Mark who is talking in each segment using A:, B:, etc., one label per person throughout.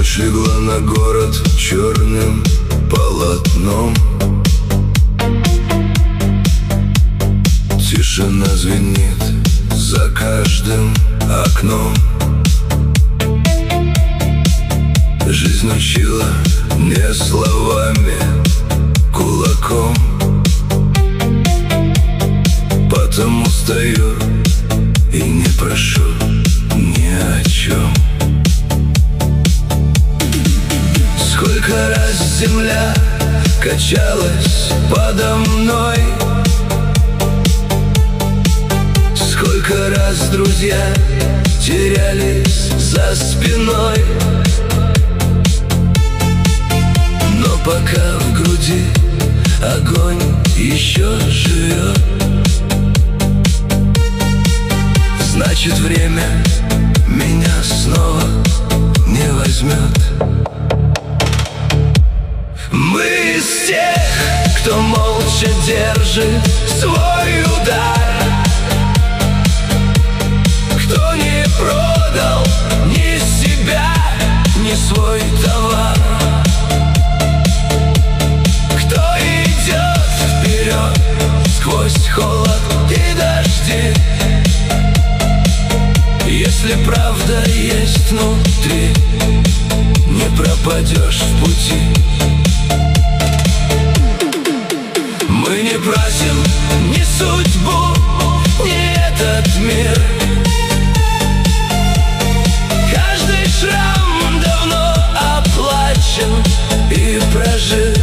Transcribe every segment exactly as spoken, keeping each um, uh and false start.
A: Ночь легла на город черным полотном. Тишина звенит за каждым окном. Жизнь учила не словами, кулаком. Потому стою и не прошу ни о чем. Сколько раз земля качалась подо мной, сколько раз друзья терялись за спиной. Но пока в груди огонь еще живет, значит, время меня снова не возьмет. Мы из тех, кто молча держит свой удар, кто не продал ни себя, ни свой товар, кто идет вперед сквозь холод и дожди. Если правда есть внутри, не пропадешь в пути. Мы не просим ни судьбу, ни этот мир. Каждый шрам давно оплачен и прожит.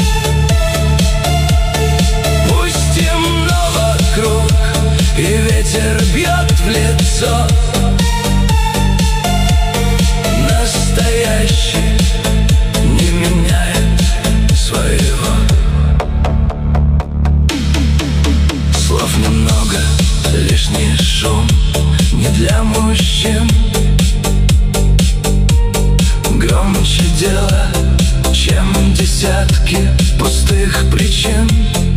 A: Пусть темно вокруг и ветер бьет в лицо, настоящий не меняет своего. Слов немного, лишний шум не для мужчин. Громче дело, чем десятки пустых причин.